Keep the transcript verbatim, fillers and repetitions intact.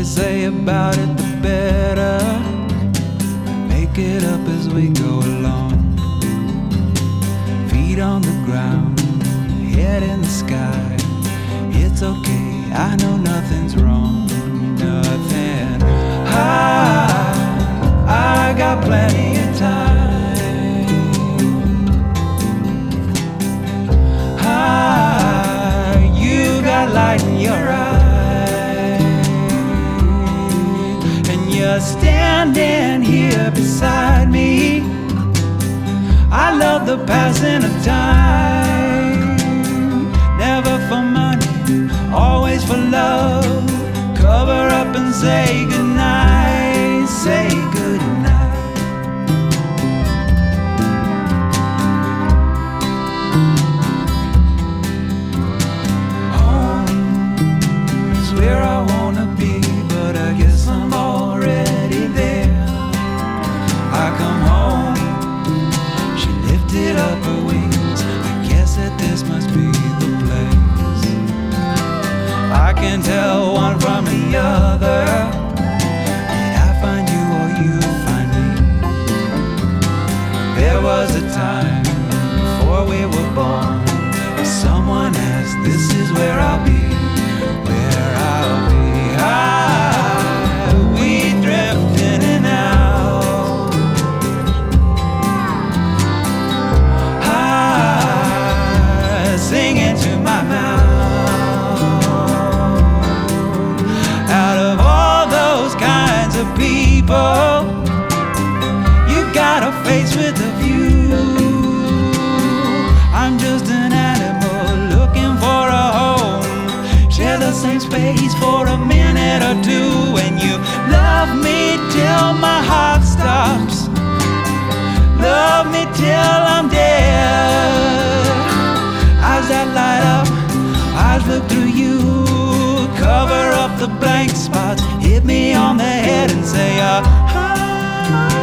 say about it, the better. Make it up as we go along. Feet on the ground, head in the sky. It's okay, I know nothing's wrong, nothing. I, I got plenty of time. I, you got light in your eyes, and you're standing here beside me. I love the passing of time, never for money, always for love. Cover up and say goodnight, say goodnight. Home is where I wanna be, but I guess I'm already there. I come home, she lifted up her wings. I guess that this must be the place. I can tell one from the other. Did I find you or you find me? There was a time before we were born, if someone asked, this is where I'll be, where I'll be. I, we drift in and out. I sing into my mouth. People, you got a face with a view. I'm just an animal looking for a home. Share the same space for a minute or two. And you love me till my heart stops. Love me till I'm dead. Eyes that light up, eyes look through you. Cover up the blank spots, hit me on the head and say, uh, ah.